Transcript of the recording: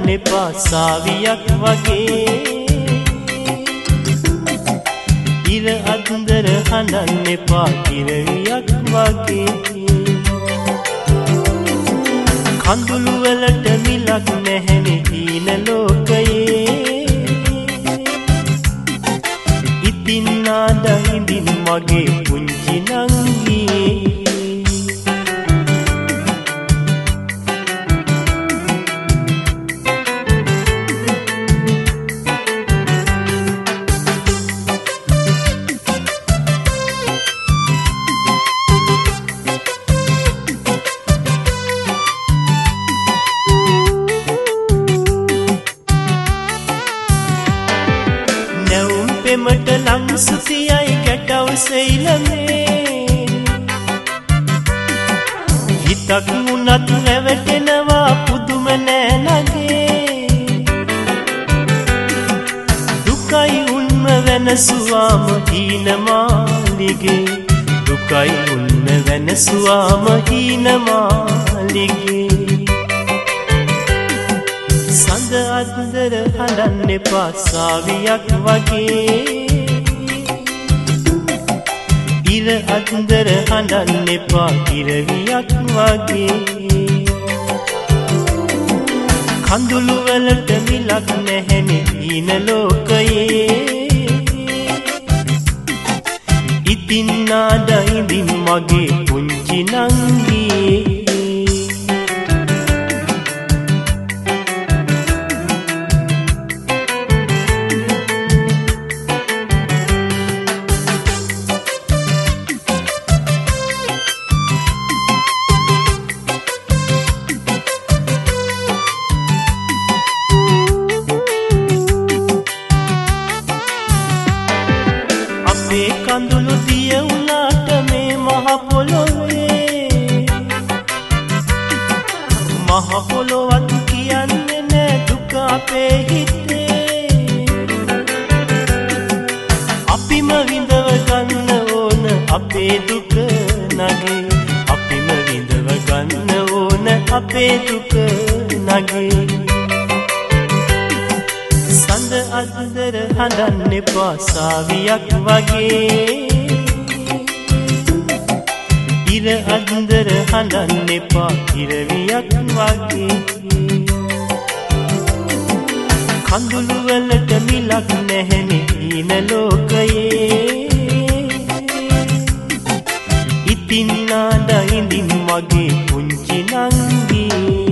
එපා සාවියක් වගේ ඉර අන්දර හඬන්න එපා කිරවියක් වගේ කඳුළු වලට මිලක් නැහැනේ හීන ලෝකයේ ඉතින් නාදහිඳින් මගේ පුංචි නංගියේ පෙමට ලංසුතියයි ගැටව සෙයිලමේ හිතක් මුණත් නැවටෙනවා පුදුම නෑනගේ දුකයි උන්ම වෙනසුවාම හීනමාලිගේ දුකයි උන්ම වෙනසුවාම හීනමාලිගේ සඳ අන්දර හඬන්න එපා සාවියක් වගේ ඉර අන්දර හඬන්න එපා කිරවියක් වගේ කඳුළු වලට මිලක් නැහැනේ හීන ලෝකයේ ඉතින් නාදහිඳින් මගේ පුංචි නංගියේ අපේ කඳුළු දිය උනාට මේ මහ පොළොවේ මහ පොළොවත් කියන්නේ නෑ දුක අපේ හිතේ අපිම විඳව ගන්න ඕන අපේ දුක නගේ අපිම විඳව ගන්න ඕන අපේ දුක නගේ සඳ අන්දර හඬන්න එපා සාවියක් වගේ ඉර අන්දර හඬන්න එපා කිරවියක් වගේ කඳුළු වලට මිලක් නැහැනේ හීන ලෝකයේ ඉතින් නාදහිඳින් මගේ පුංචි නංගියේ